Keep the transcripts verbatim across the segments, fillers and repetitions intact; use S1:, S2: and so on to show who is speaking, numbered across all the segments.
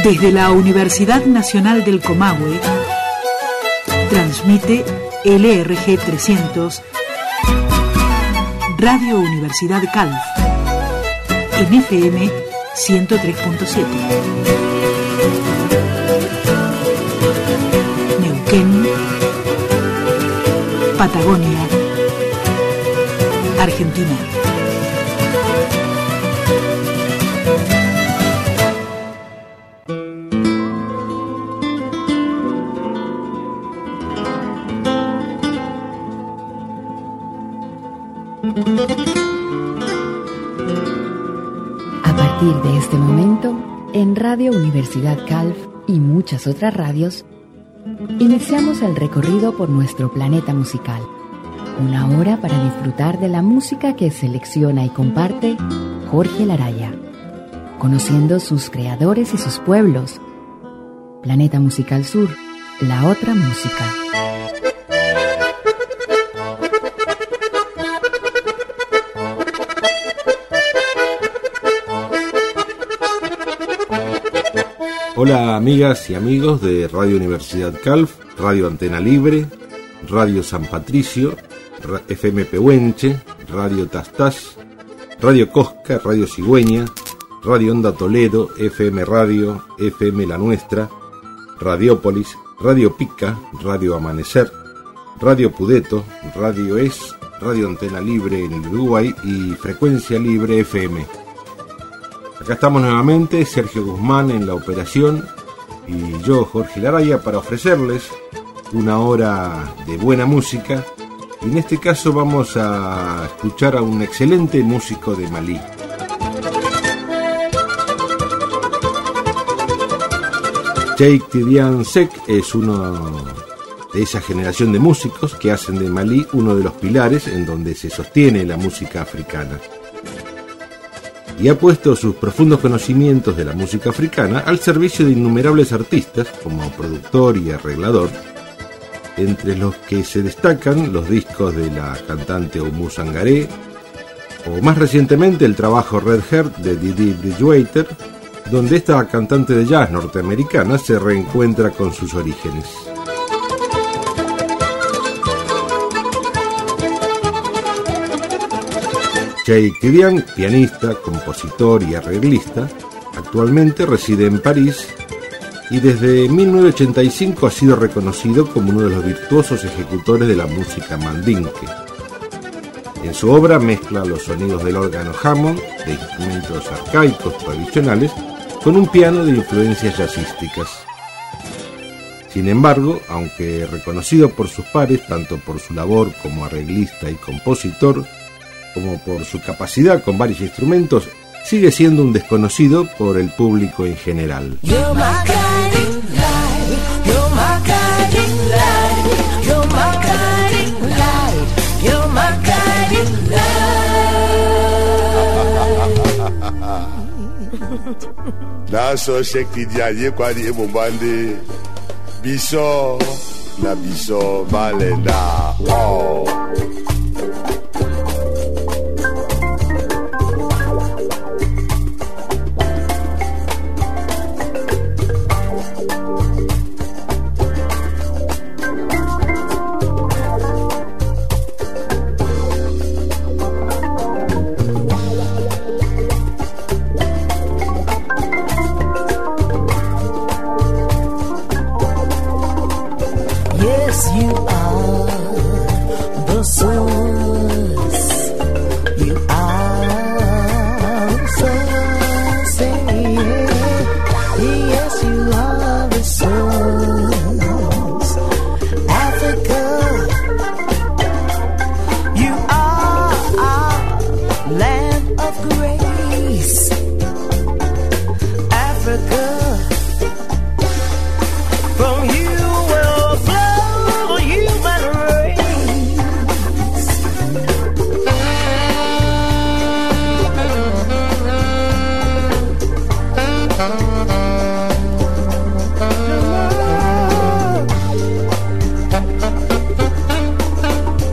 S1: Desde la Universidad Nacional del Comahue, transmite L R G trescientos, Radio Universidad Calf, en F M ciento tres punto siete. Neuquén, Patagonia, Argentina.
S2: A partir de este momento, en Radio Universidad Calf y muchas otras radios, iniciamos el recorrido por nuestro planeta musical. Una hora para disfrutar de la música que selecciona y comparte Jorge Laraya, conociendo sus creadores y sus pueblos. Planeta Musical Sur, la otra música.
S3: Hola amigas y amigos de Radio Universidad Calf, Radio Antena Libre, Radio San Patricio, F M Pehuenche, Radio Tastas, Radio Cosca, Radio Cigüeña, Radio Onda Toledo, F M Radio, F M La Nuestra, Radiópolis, Radio Pica, Radio Amanecer, Radio Pudeto, Radio Es, Radio Antena Libre en el Uruguay y Frecuencia Libre F M. Acá estamos nuevamente, Sergio Guzmán en la operación y yo, Jorge Laraya, para ofrecerles una hora de buena música. Y en este caso vamos a escuchar a un excelente músico de Malí. Cheikh Tidiane Seck es uno de esa generación de músicos que hacen de Malí uno de los pilares en donde se sostiene la música africana. Y ha puesto sus profundos conocimientos de la música africana al servicio de innumerables artistas como productor y arreglador, entre los que se destacan los discos de la cantante Oumou Sangaré, o más recientemente el trabajo Red Heart de Didi Bridgewater, donde esta cantante de jazz norteamericana se reencuentra con sus orígenes. Cheikh Tidiane, pianista, compositor y arreglista, actualmente reside en París y desde mil novecientos ochenta y cinco ha sido reconocido como uno de los virtuosos ejecutores de la música mandinque. En su obra mezcla los sonidos del órgano Hammond, de instrumentos arcaicos tradicionales, con un piano de influencias jazzísticas. Sin embargo, aunque reconocido por sus pares, tanto por su labor como arreglista y compositor, como por su capacidad con varios instrumentos, sigue siendo un desconocido por el público en general.
S4: Naso Cheikh Tidiane kwani emumbande biso na biso balenda oh.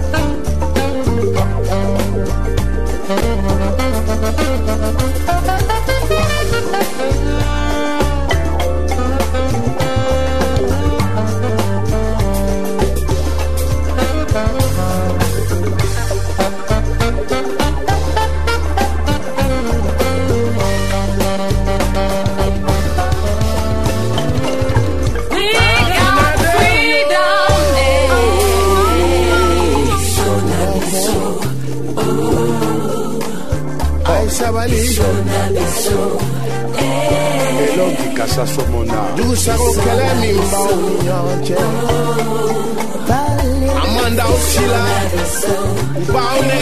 S5: Thank you.
S4: Sabali Elongi kasa somona Dusaro kele mimba unyonche Amanda Osila Baune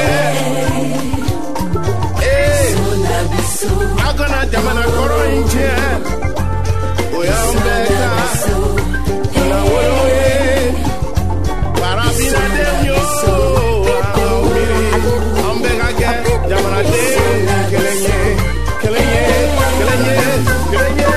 S4: Eh Agona jamana koro inche Oyambeka Na woye Parabina demyo Ambeka ke jamana de Kelenye Kelenye Kelenye Kelenye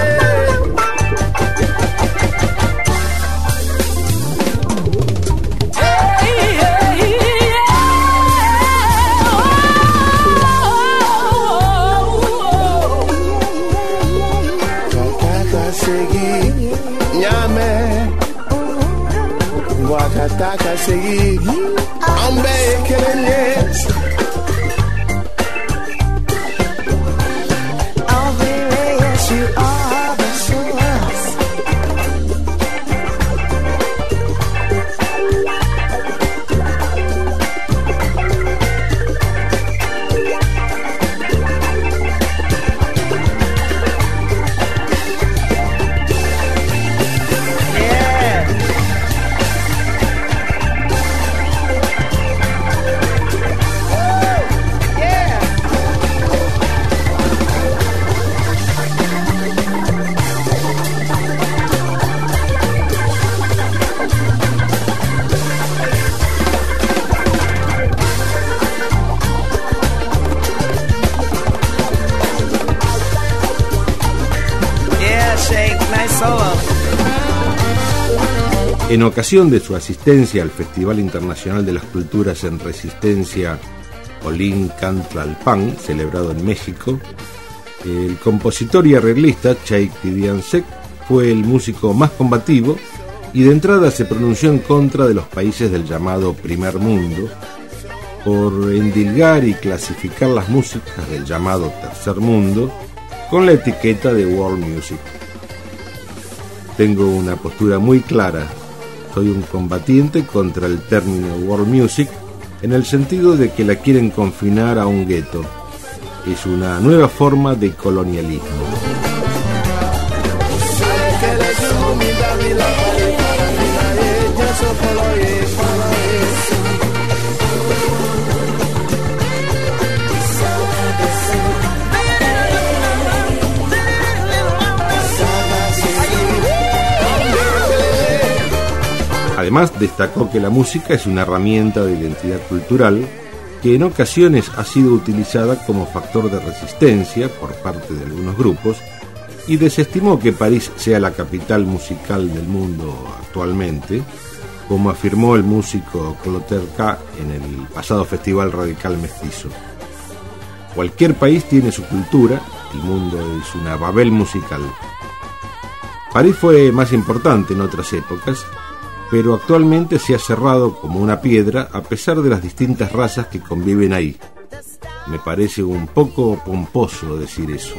S4: Wakataka segi ambe kelenye oh baby yes you are the source
S3: En ocasión de su asistencia al Festival Internacional de las Culturas en Resistencia Olin Cantlalpan, celebrado en México, el compositor y arreglista Cheikh Tidiane fue el músico más combativo y de entrada se pronunció en contra de los países del llamado Primer Mundo por endilgar y clasificar las músicas del llamado Tercer Mundo con la etiqueta de World Music. Tengo una postura muy clara. Soy un combatiente contra el término World Music en el sentido de que la quieren confinar a un gueto. Es una nueva forma de colonialismo. Además, destacó que la música es una herramienta de identidad cultural que en ocasiones ha sido utilizada como factor de resistencia por parte de algunos grupos y desestimó que París sea la capital musical del mundo actualmente, como afirmó el músico Clotaire K. en el pasado Festival Radical Mestizo. Cualquier país tiene su cultura, el mundo es una Babel musical. París fue más importante en otras épocas, pero actualmente se ha cerrado como una piedra a pesar de las distintas razas que conviven ahí. Me parece un poco pomposo decir eso.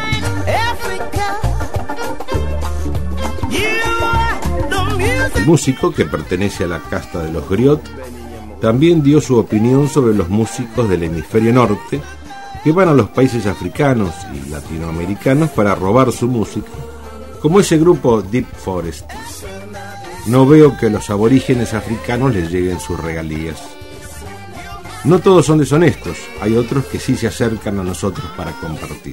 S3: El músico, que pertenece a la casta de los griot, también dio su opinión sobre los músicos del hemisferio norte que van a los países africanos y latinoamericanos para robar su música, como ese grupo Deep Forest. No veo que a los aborígenes africanos les lleguen sus regalías. No todos son deshonestos, hay otros que sí se acercan a nosotros para compartir.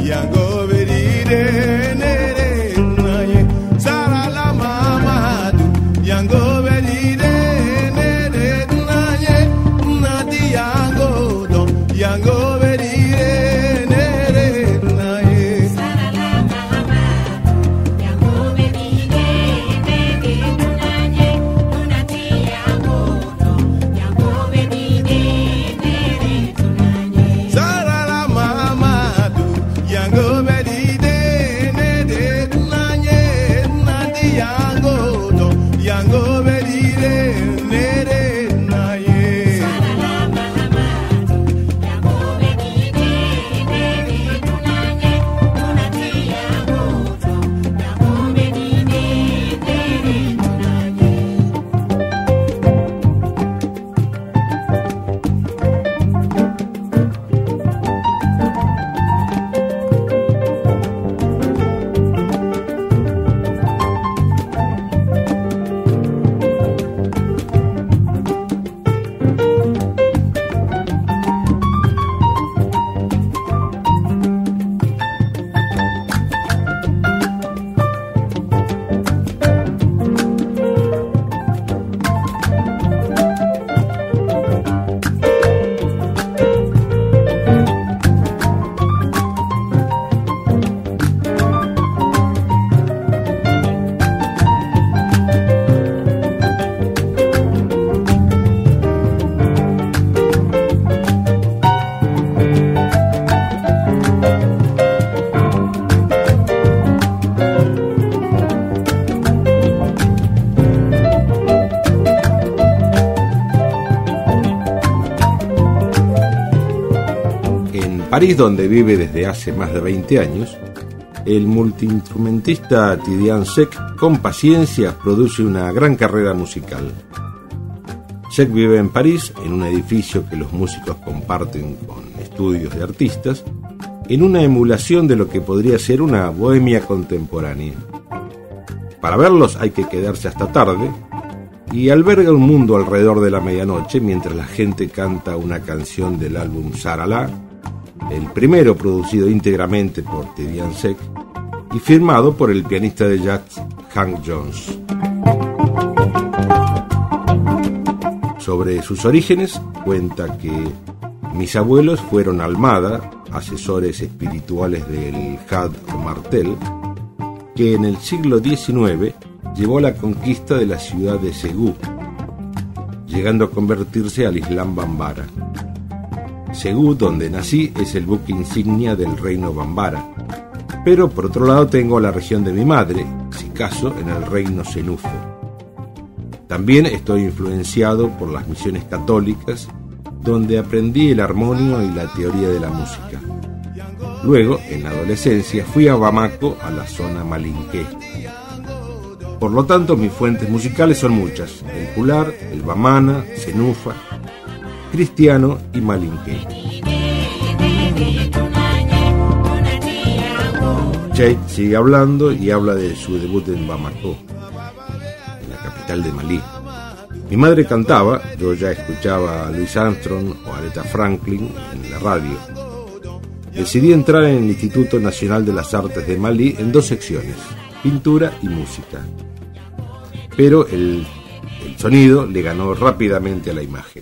S3: París, donde vive desde hace más de veinte años, el multiinstrumentista Tidiane Seck, con paciencia, produce una gran carrera musical. Seck vive en París, en un edificio que los músicos comparten con estudios de artistas, en una emulación de lo que podría ser una bohemia contemporánea. Para verlos hay que quedarse hasta tarde, y alberga un mundo alrededor de la medianoche mientras la gente canta una canción del álbum Sarala, el primero producido íntegramente por Tidiane Seck y firmado por el pianista de jazz Hank Jones. Sobre sus orígenes cuenta que mis abuelos fueron Almada, asesores espirituales del Had o Martel, que en el siglo diecinueve llevó a la conquista de la ciudad de Segú, llegando a convertirse al Islam Bambara. Segú, donde nací, es el buque insignia del reino Bambara, pero por otro lado tengo la región de mi madre, Sicaso, en el reino Senufo. También estoy influenciado por las misiones católicas, donde aprendí el armonio y la teoría de la música. Luego, en la adolescencia, fui a Bamako, a la zona malinqué. Por lo tanto, mis fuentes musicales son muchas: el Pular, el Bamana, Senufa, cristiano y malinqué. Cheikh sigue hablando y habla de su debut en Bamako, en la capital de Malí. Mi madre cantaba, yo ya escuchaba a Louis Armstrong o a Aretha Franklin en la radio. Decidí entrar en el Instituto Nacional de las Artes de Malí en dos secciones, pintura y música. Pero el, el sonido le ganó rápidamente a la imagen.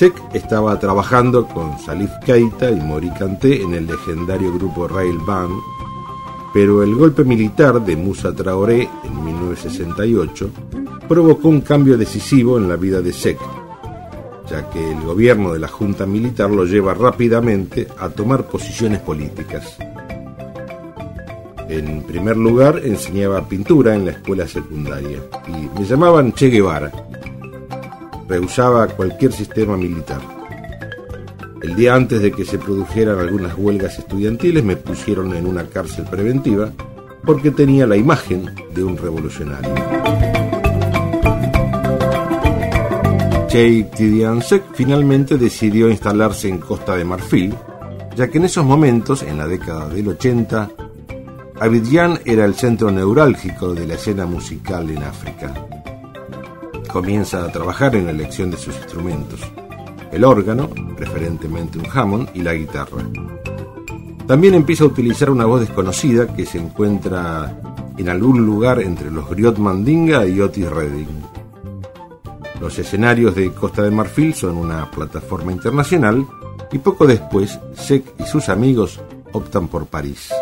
S3: Seck estaba trabajando con Salif Keita y Mori Kanté en el legendario grupo Rail Band, pero el golpe militar de Moussa Traoré en mil novecientos sesenta y ocho provocó un cambio decisivo en la vida de Seck, ya que el gobierno de la junta militar lo lleva rápidamente a tomar posiciones políticas. En primer lugar, enseñaba pintura en la escuela secundaria y me llamaban Che Guevara. Rehusaba cualquier sistema militar. El día antes de que se produjeran algunas huelgas estudiantiles me pusieron en una cárcel preventiva porque tenía la imagen de un revolucionario. Cheikh Tidiane Seck finalmente decidió instalarse en Costa de Marfil, ya que en esos momentos, en la década del ochenta, Abidjan era el centro neurálgico de la escena musical en África. Comienza a trabajar en la elección de sus instrumentos, el órgano, preferentemente un Hammond, y la guitarra. También empieza a utilizar una voz desconocida que se encuentra en algún lugar entre los Griot Mandinga y Otis Redding. Los escenarios de Costa de Marfil son una plataforma internacional y poco después Seck y sus amigos optan por París.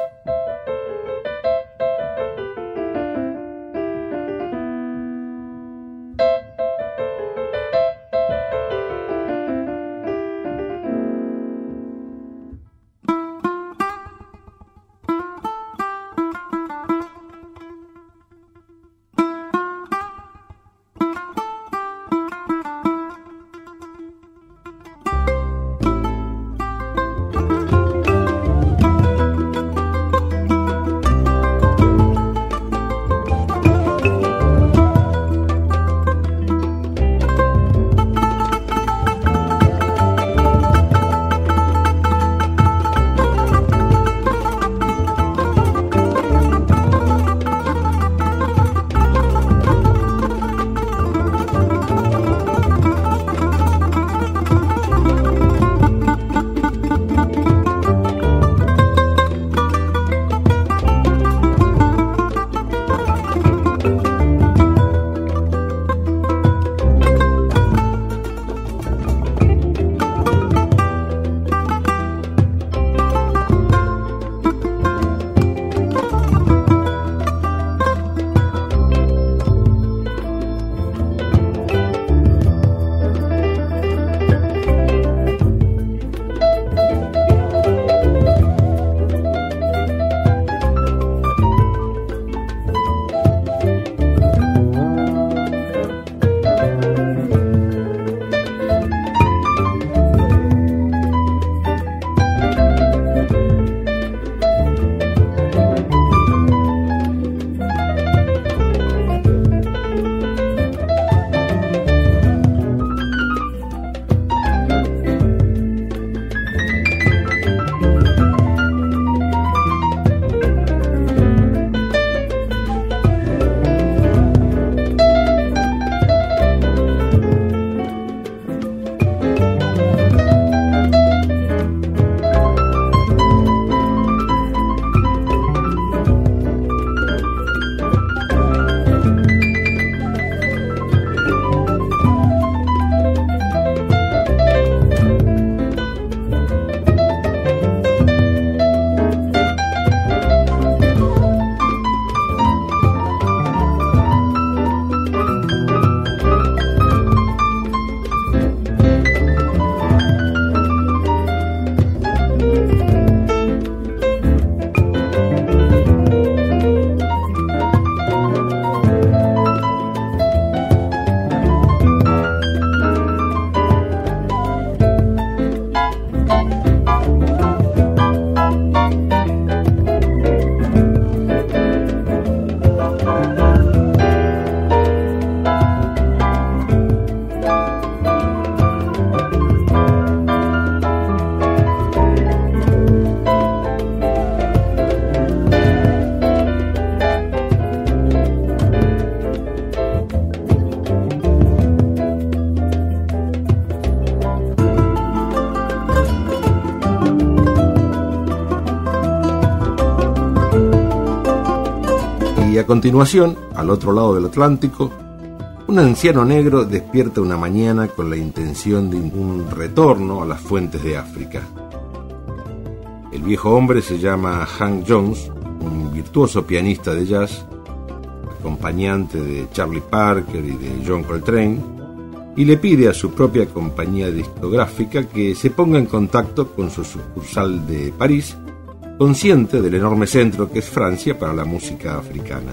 S3: A continuación, al otro lado del Atlántico, Un anciano negro despierta una mañana con la intención de un retorno a las fuentes de África. El viejo hombre se llama Hank Jones, un virtuoso pianista de jazz, acompañante de Charlie Parker y de John Coltrane, y le pide a su propia compañía discográfica que se ponga en contacto con su sucursal de París, consciente del enorme centro que es Francia para la música africana.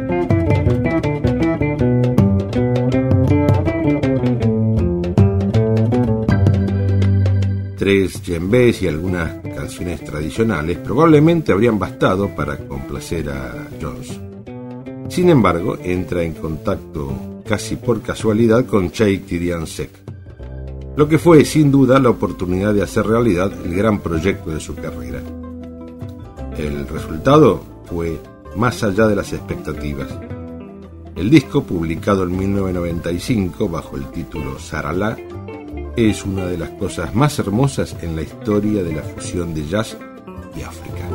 S3: Tres djembés y algunas canciones tradicionales probablemente habrían bastado para complacer a Jones. Sin embargo, entra en contacto casi por casualidad con Cheikh Tidiane Seck, lo que fue sin duda la oportunidad de hacer realidad el gran proyecto de su carrera. El resultado fue más allá de las expectativas. El disco, publicado en mil novecientos noventa y cinco bajo el título Sarala, es una de las cosas más hermosas en la historia de la fusión de jazz y África.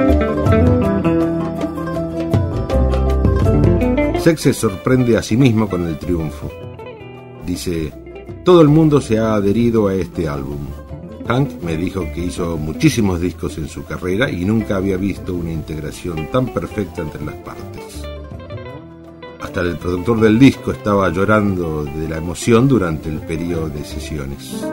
S3: Seck se sorprende a sí mismo con el triunfo. Dice: todo el mundo se ha adherido a este álbum. Hank me dijo que hizo muchísimos discos en su carrera y nunca había visto una integración tan perfecta entre las partes. Hasta el productor del disco estaba llorando de la emoción durante el periodo de sesiones.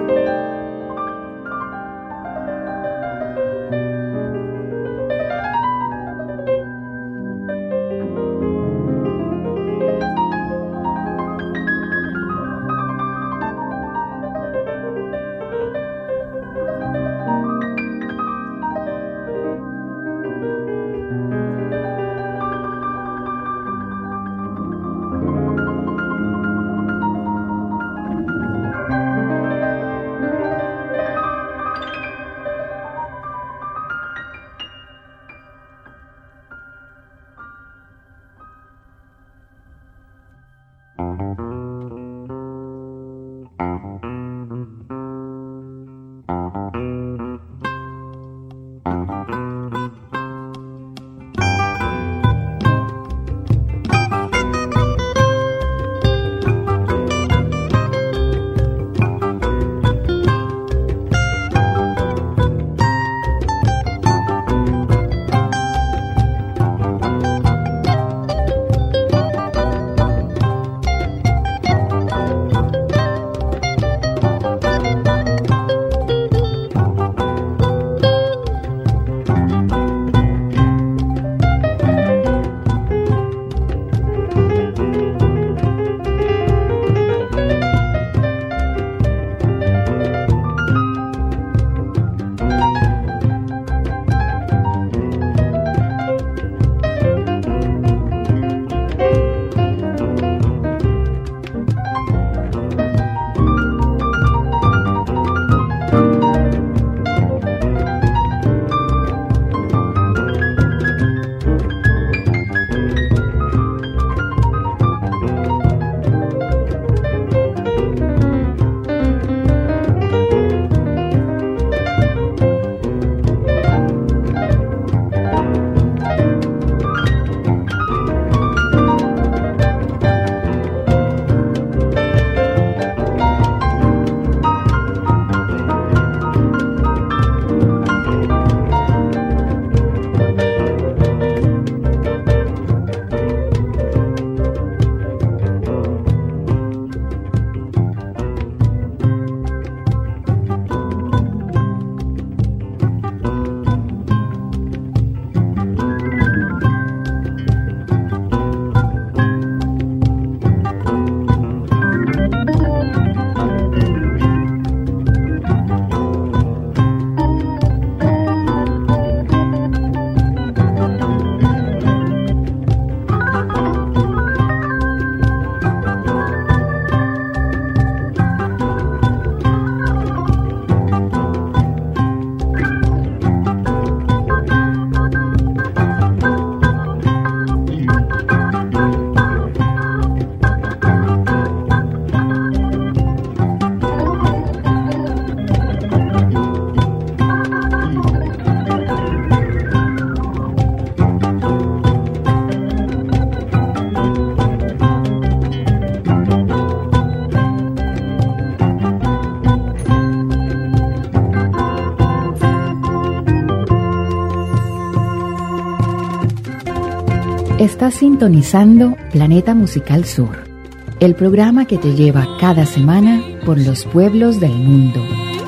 S2: Estás sintonizando Planeta Musical Sur, el programa que te lleva cada semana por los pueblos del mundo.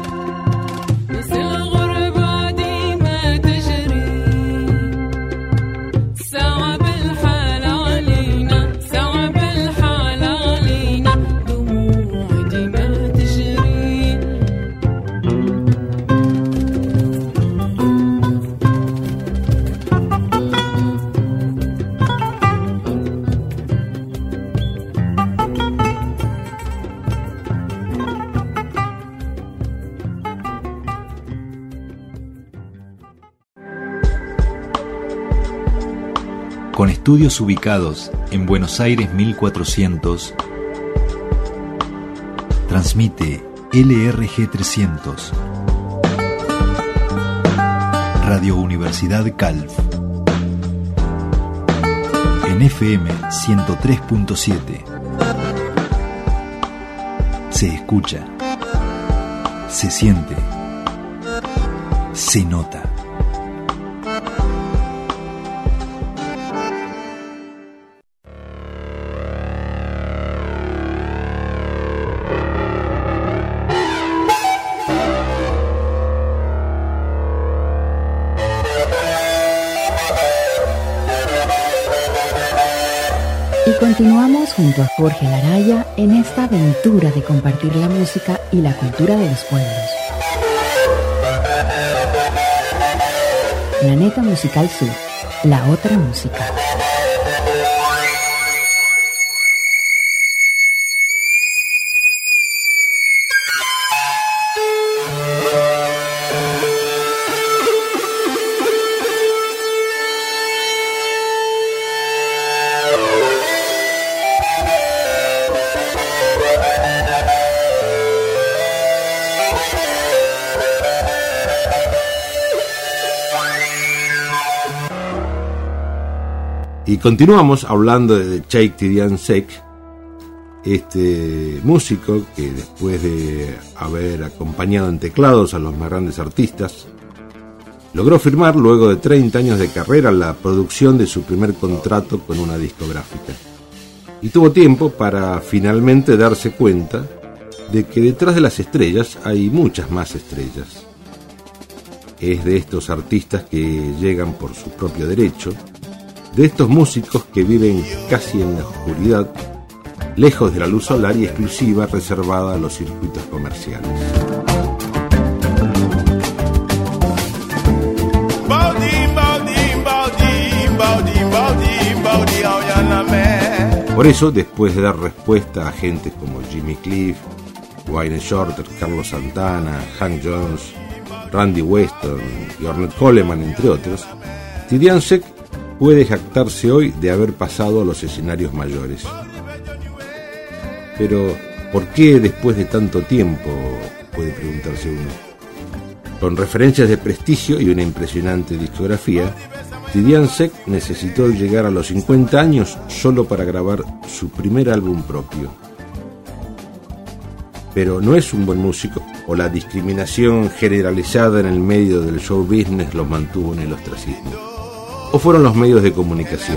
S5: Con estudios ubicados en Buenos Aires mil cuatrocientos, transmite L R G trescientos, Radio Universidad Calv, en F M ciento tres punto siete. Se escucha, se siente, se nota.
S2: Continuamos junto a Jorge Laraya en esta aventura de compartir la música y la cultura de los pueblos. Planeta Musical Sur, la otra música.
S3: Y continuamos hablando de Cheikh Tidiane Seck, este músico que después de haber acompañado en teclados a los más grandes artistas, logró firmar luego de treinta años de carrera la producción de su primer contrato con una discográfica. Y tuvo tiempo para finalmente darse cuenta de que detrás de las estrellas hay muchas más estrellas. Es de estos artistas que llegan por su propio derecho, de estos músicos que viven casi en la oscuridad, lejos de la luz solar y exclusiva reservada a los circuitos comerciales. Por eso, después de dar respuesta a gente como Jimmy Cliff, Wayne Shorter, Carlos Santana, Hank Jones, Randy Weston y Ornette Coleman, entre otros, Tidiane Seck puede jactarse hoy de haber pasado a los escenarios mayores. Pero, ¿por qué después de tanto tiempo?, puede preguntarse uno. Con referencias de prestigio y una impresionante discografía, Tidiane Seck necesitó llegar a los cincuenta años solo para grabar su primer álbum propio. Pero ¿no es un buen músico? ¿O la discriminación generalizada en el medio del show business los mantuvo en el ostracismo? ¿O fueron los medios de comunicación?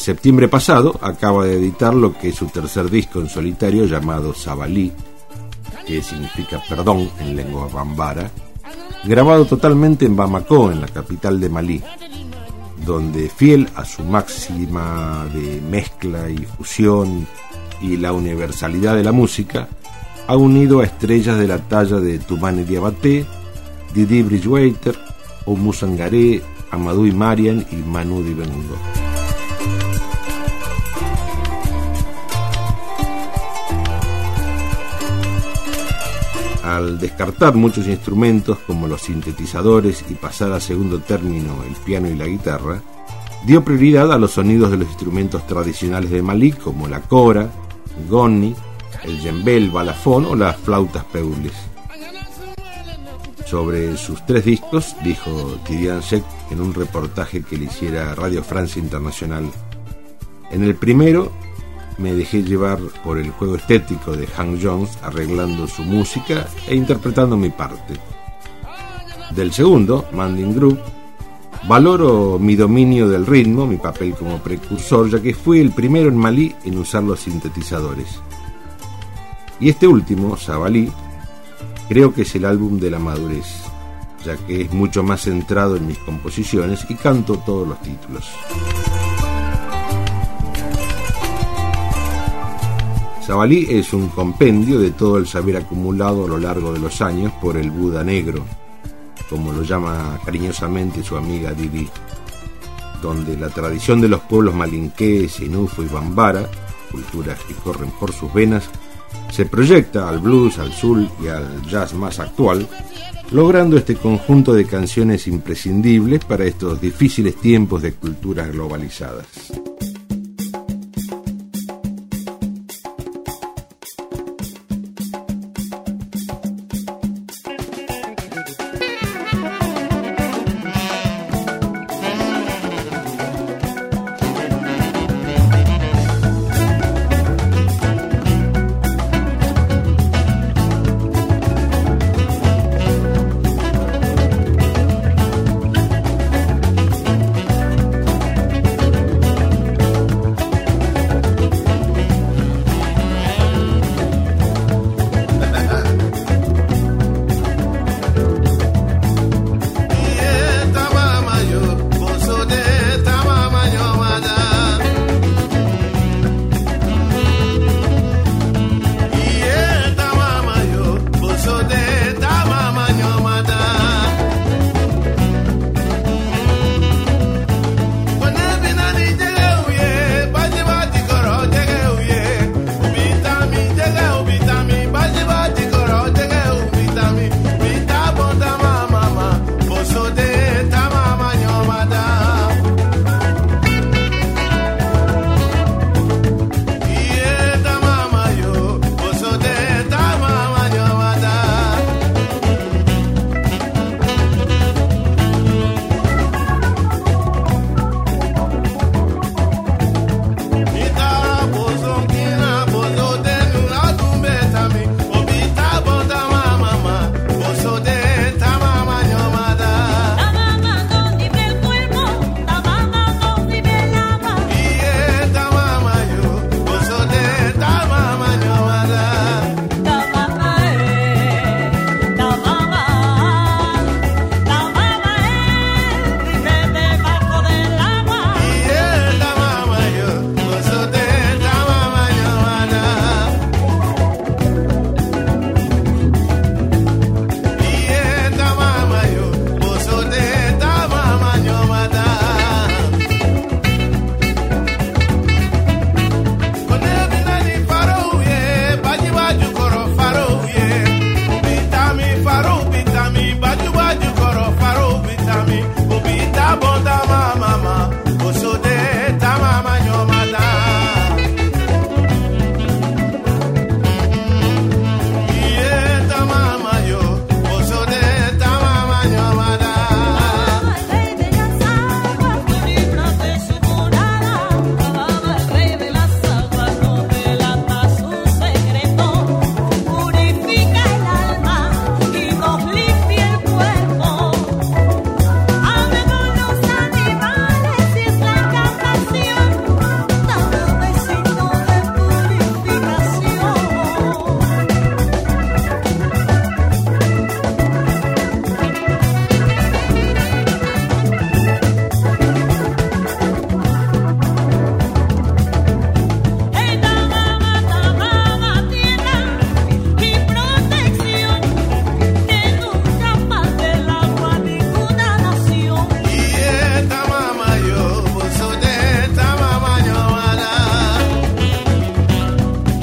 S3: septiembre pasado acaba de editar lo que es su tercer disco en solitario llamado Sabalí, que significa perdón en lengua bambara, grabado totalmente en Bamako, en la capital de Malí, donde, fiel a su máxima de mezcla y fusión y la universalidad de la música, ha unido a estrellas de la talla de Toumani Diabaté, Didi Bridgewater, Oumou Sangaré, Amadou Marian y Manu Dibango. Al descartar muchos instrumentos como los sintetizadores y pasar a segundo término el piano y la guitarra, dio prioridad a los sonidos de los instrumentos tradicionales de Malí como la kora, gonni, el djembé, el balafón o las flautas peules. Sobre sus tres discos, dijo Tidiane Seck en un reportaje que le hiciera Radio Francia Internacional: en el primero me dejé llevar por el juego estético de Hank Jones, arreglando su música e interpretando mi parte. Del segundo, Manding Groove, valoro mi dominio del ritmo, mi papel como precursor, ya que fui el primero en Malí en usar los sintetizadores. Y este último, Sabalí, creo que es el álbum de la madurez, ya que es mucho más centrado en mis composiciones y canto todos los títulos. Sabalí es un compendio de todo el saber acumulado a lo largo de los años por el Buda negro, como lo llama cariñosamente su amiga Didi, donde la tradición de los pueblos malinqués, Sinufo y Bambara, culturas que corren por sus venas, se proyecta al blues, al soul y al jazz más actual, logrando este conjunto de canciones imprescindibles para estos difíciles tiempos de culturas globalizadas.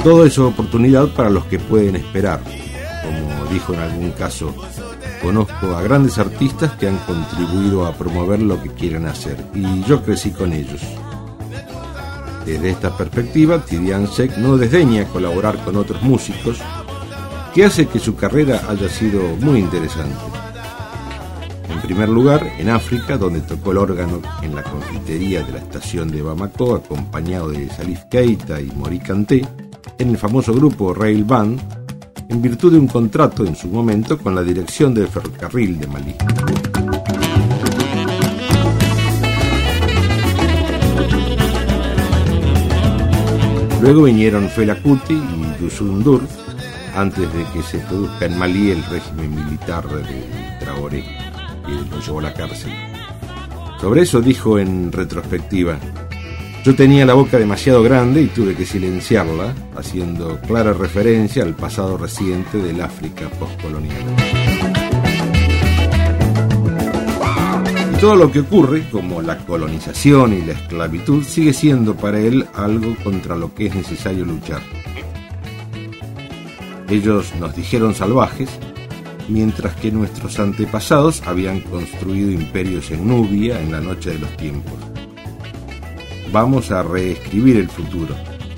S3: Todo es oportunidad para los que pueden esperar. Como dijo en algún caso, conozco a grandes artistas que han contribuido a promover lo que quieren hacer, y yo crecí con ellos. Desde esta perspectiva, Tidiane Seck no desdeña colaborar con otros músicos, que hace que su carrera haya sido muy interesante. En primer lugar, en África, donde tocó el órgano en la confitería de la estación de Bamako, acompañado de Salif Keita y Mori Kanté, en el famoso grupo Rail Band, en virtud de un contrato en su momento con la dirección del ferrocarril de Malí. Luego vinieron Fela Kuti y Youssou N'Dour, antes de que se produzca en Malí el régimen militar de Traoré, que lo llevó a la cárcel. Sobre eso dijo en retrospectiva: yo tenía la boca demasiado grande y tuve que silenciarla, haciendo clara referencia al pasado reciente del África postcolonial. Y todo lo que ocurre, como la colonización y la esclavitud, sigue siendo para él algo contra lo que es necesario luchar. Ellos nos dijeron salvajes, mientras que nuestros antepasados habían construido imperios en Nubia en la noche de los tiempos. Vamos a reescribir el futuro.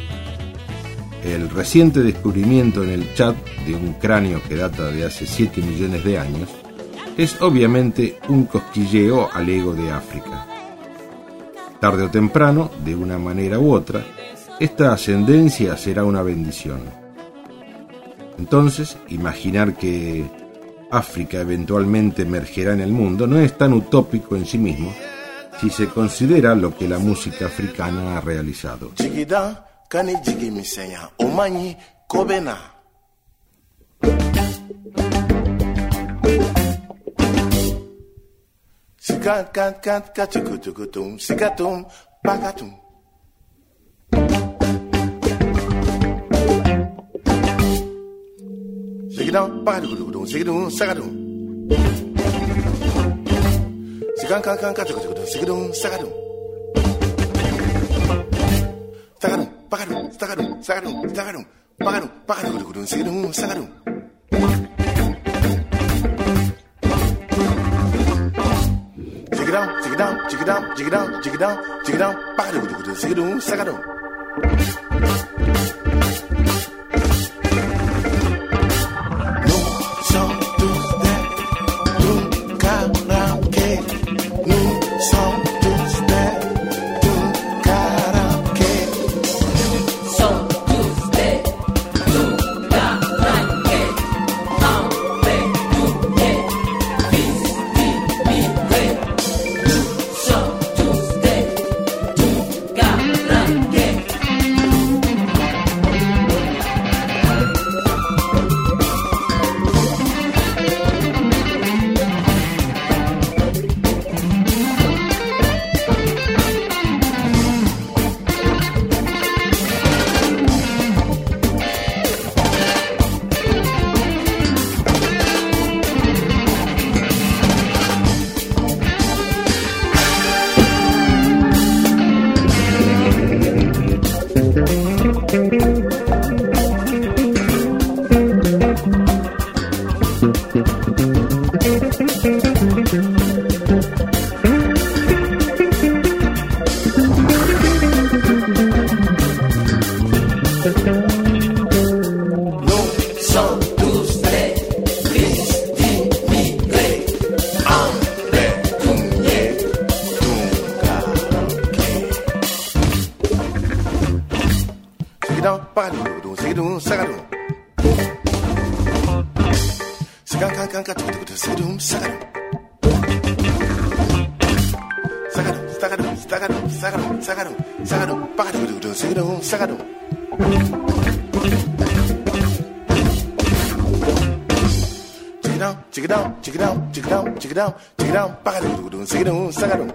S3: El reciente descubrimiento en el Chad de un cráneo que data de hace siete millones de años es obviamente un cosquilleo al ego de África. Tarde o temprano, de una manera u otra, esta ascendencia será una bendición. Entonces, imaginar que África eventualmente emergerá en el mundo no es tan utópico en sí mismo, si se considera lo que la música africana ha realizado.
S6: Sigan kan kan ka tuku tuku sigidum sagadum sagadum pagadum sagadum sagadum sagadum pagadum pagadum tuku tuku sigidum sagadum sigidum sigidum sigidum sigidum sigidum sigidum pagadum tuku tuku sigidum sagadum Down, check it out, pagadum, sigidum, sagadum.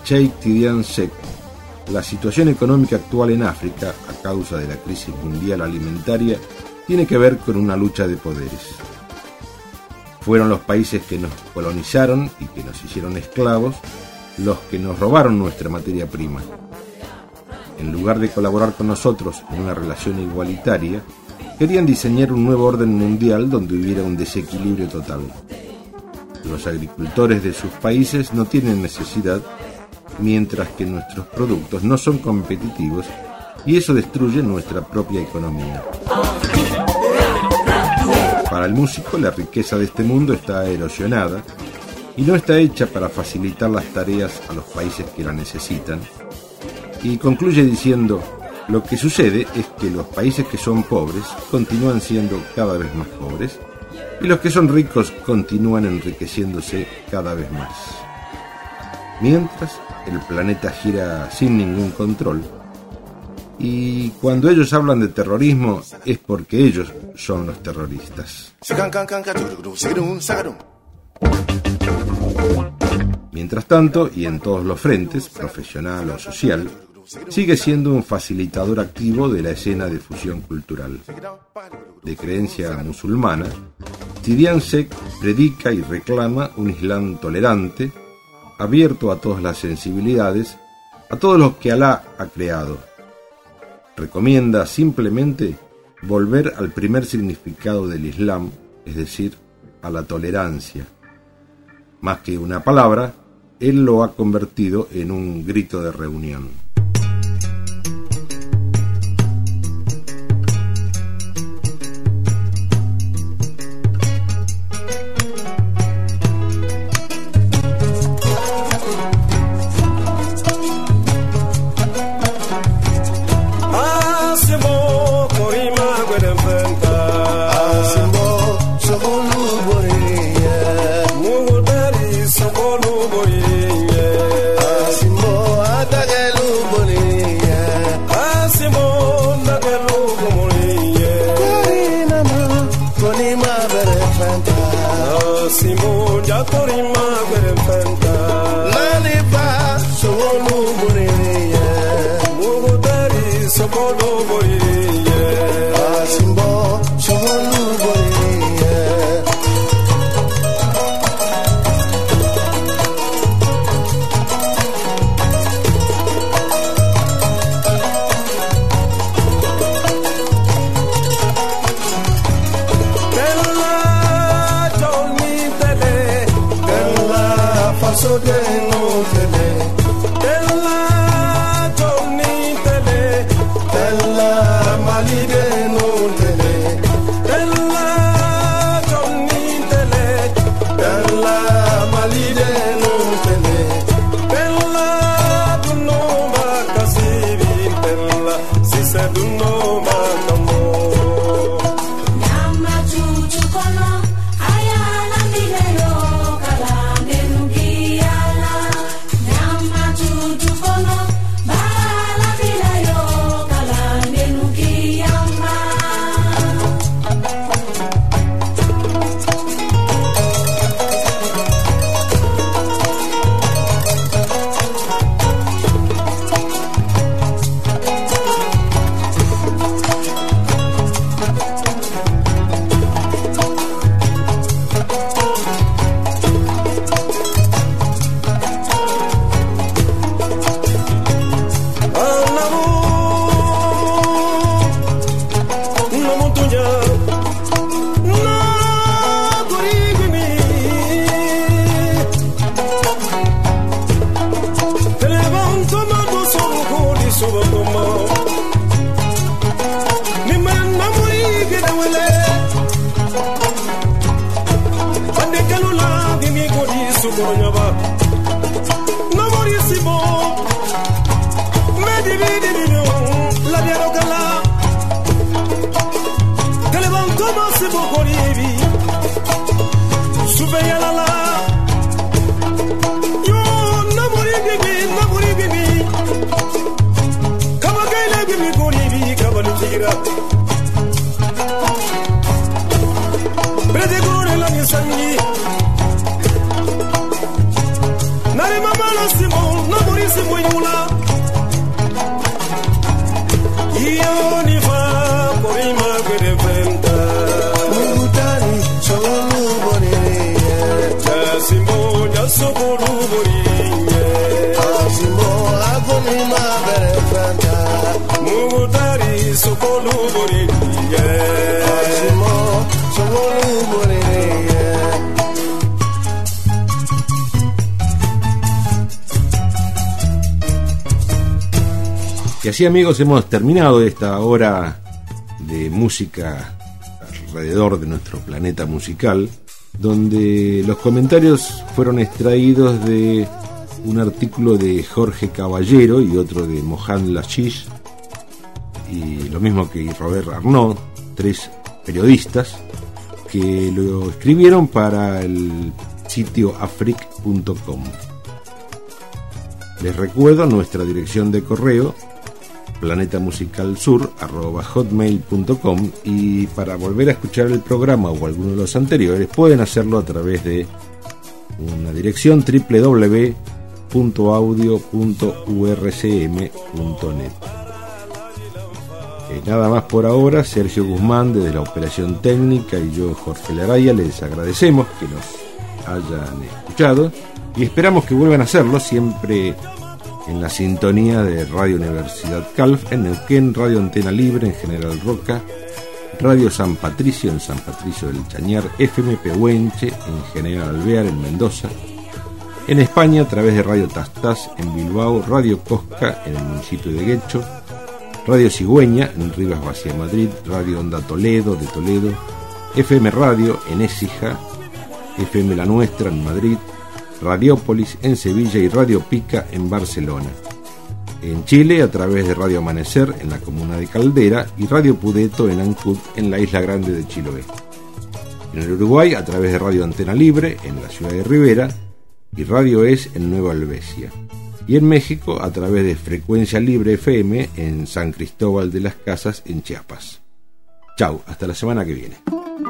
S3: Cheikh Tidiane Seck, la situación económica actual en África, a causa de la crisis mundial alimentaria, tiene que ver con una lucha de poderes. Fueron los países que nos colonizaron y que nos hicieron esclavos los que nos robaron nuestra materia prima. En lugar de colaborar con nosotros en una relación igualitaria, querían diseñar un nuevo orden mundial donde hubiera un desequilibrio total. Los agricultores de sus países no tienen necesidad, mientras que nuestros productos no son competitivos, y eso destruye nuestra propia economía. Para el músico, la riqueza de este mundo está erosionada y no está hecha para facilitar las tareas a los países que la necesitan. Y concluye diciendo: lo que sucede es que los países que son pobres continúan siendo cada vez más pobres y los que son ricos continúan enriqueciéndose cada vez más. Mientras, el planeta gira sin ningún control, y cuando ellos hablan de terrorismo es porque ellos son los terroristas. Mientras tanto, y en todos los frentes, profesional o social, sigue siendo un facilitador activo de la escena de fusión cultural. De creencia musulmana, Tidiane Seck predica y reclama un Islam tolerante, abierto a todas las sensibilidades, a todos los que Alá ha creado. Recomienda simplemente volver al primer significado del Islam, es decir, a la tolerancia. Más que una palabra, él lo ha convertido en un grito de reunión.
S7: Nare mama lo simo, no
S3: Y así, amigos, hemos terminado esta hora de música alrededor de nuestro planeta musical, donde los comentarios fueron extraídos de un artículo de Jorge Caballero y otro de Mohan Lashish, y lo mismo que Robert Arnaud, tres periodistas que lo escribieron para el sitio afrique punto com. Les recuerdo nuestra dirección de correo, planetamusicalsur arroba hotmail punto com, y para volver a escuchar el programa o alguno de los anteriores pueden hacerlo a través de una dirección doble u doble u doble u punto audio punto u r c m punto net. Eh, nada más por ahora. Sergio Guzmán desde la operación técnica y yo, Jorge Laraya, les agradecemos que nos hayan escuchado y esperamos que vuelvan a hacerlo siempre en la sintonía de Radio Universidad Calf en Neuquén, Radio Antena Libre en General Roca, Radio San Patricio en San Patricio del Chañar, F M Pehuenche en General Alvear en Mendoza, en España a través de Radio Tastas en Bilbao, Radio Cosca en el municipio de Guecho, Radio Cigüeña en Rivas Vacia Madrid, Radio Onda Toledo de Toledo, F M Radio en Écija, F M La Nuestra en Madrid, Radiópolis en Sevilla y Radio Pica en Barcelona. En Chile a través de Radio Amanecer en la comuna de Caldera y Radio Pudeto en Ancud en la isla grande de Chiloé. En el Uruguay a través de Radio Antena Libre en la ciudad de Rivera y Radio Es en Nueva Albesia. Y en México a través de Frecuencia Libre F M en San Cristóbal de las Casas en Chiapas. Chau, hasta la semana que viene.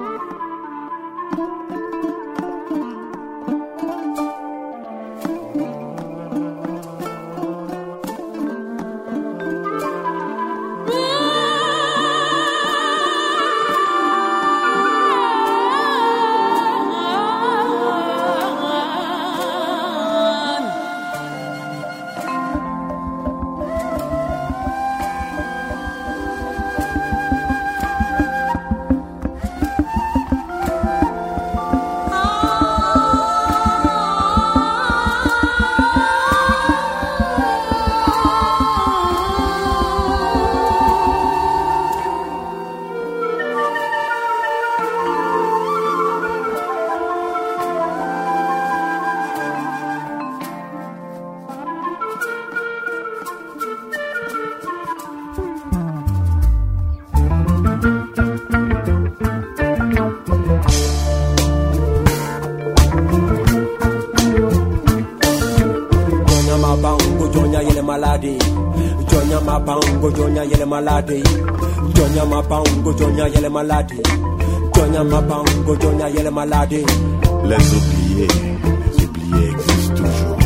S7: Malade, Jonya Mapango, Jonya Yele Malade, Jonya Mapango, Jonya Yele Malade.
S6: Les oubliés, les oubliés existent toujours.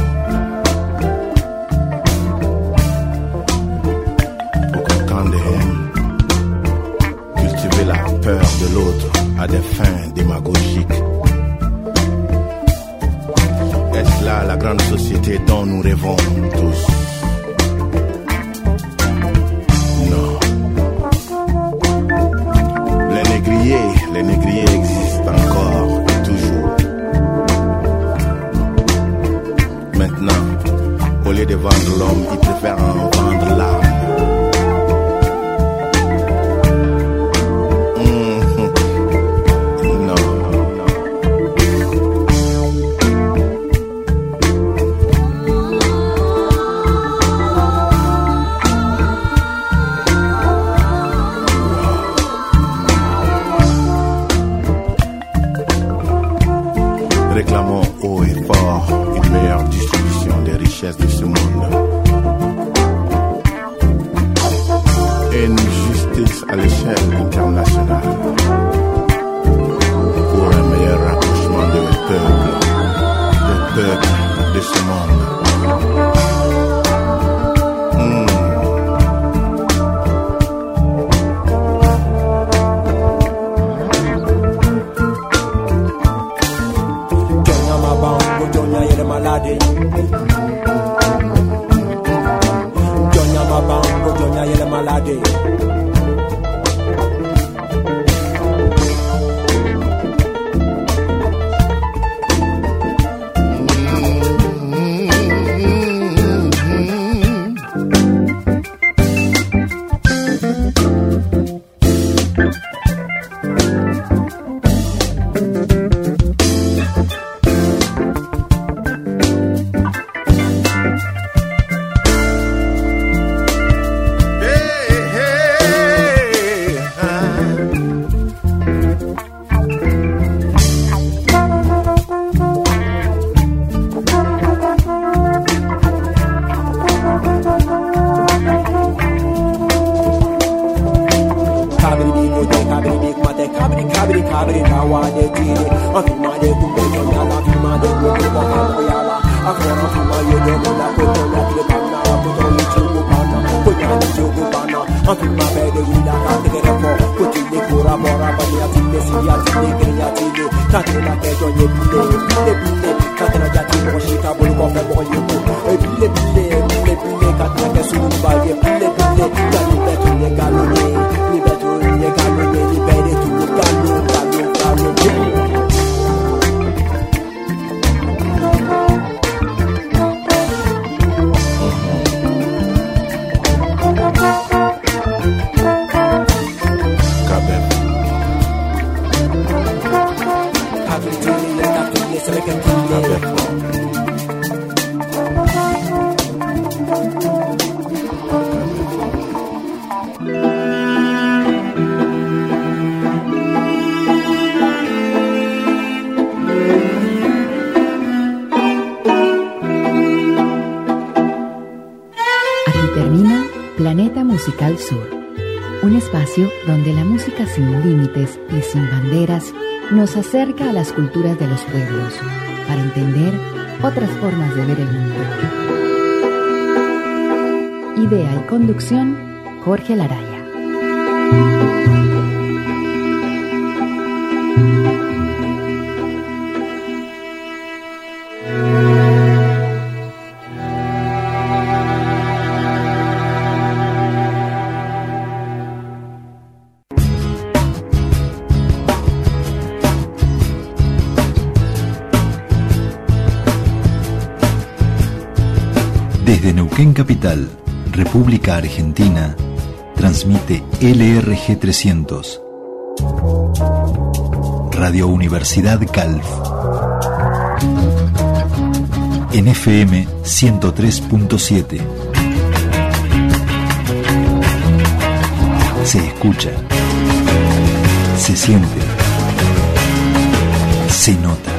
S6: Autant de haine, cultiver la peur de l'autre à des fins démagogiques. Est-ce là la grande société dont nous rêvons tous? Les négriers existent encore et toujours. Maintenant, au lieu de vendre l'homme, ils préfèrent en vendre l'âme. Réclamons haut et fort une meilleure distribution des richesses de ce monde. Et une justice à l'échelle internationale pour un meilleur rapprochement des peuples, des peuples de ce monde.
S7: afirma de kumbe doña la firma de kumbe kwa koyala afirma firma yede la kotonya de bana kotonya chugo bana konya chugo bana afirma bede wila ka tegere po kotile kura bora bania tinde siya tinde kenya tinde katela ke doñe bile bile bile katela jati mo shika bol ko fe mo yuko e bile bile bile bile katela ke sulu ba ye bile bile kali betu le galone ni betu le galone ni bede tu galo galo galo
S2: Planeta Musical Sur, un espacio donde la música sin límites y sin banderas nos acerca a las culturas de los pueblos para entender otras formas de ver el mundo. Idea y conducción, Jorge Laraya.
S5: Desde Neuquén Capital, República Argentina, transmite L R G trescientos, Radio Universidad Calf, en F M ciento tres punto siete. Se escucha, se siente, se nota.